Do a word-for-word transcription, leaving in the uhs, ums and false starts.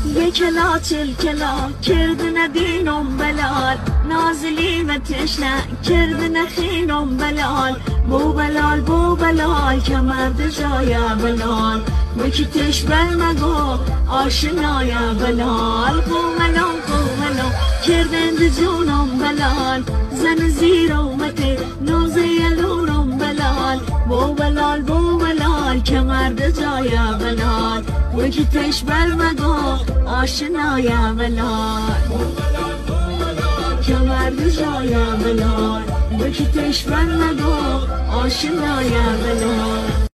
یک کلا چل کلا کرد ندینم بلال نازلی تشنه کرد نخینم بلال بو بلال بو بلال که مرد جای بلال بکتش برمگو آشنای بلال قوملام قوملام کردند جونم بلال زن زیر اومده نوزه یلونم بلال بو بلال بو بلال که مرد جای بلال بکتش برمگو آشنای بلال که مرد جای بلال بکتش برمگو آشنای بلال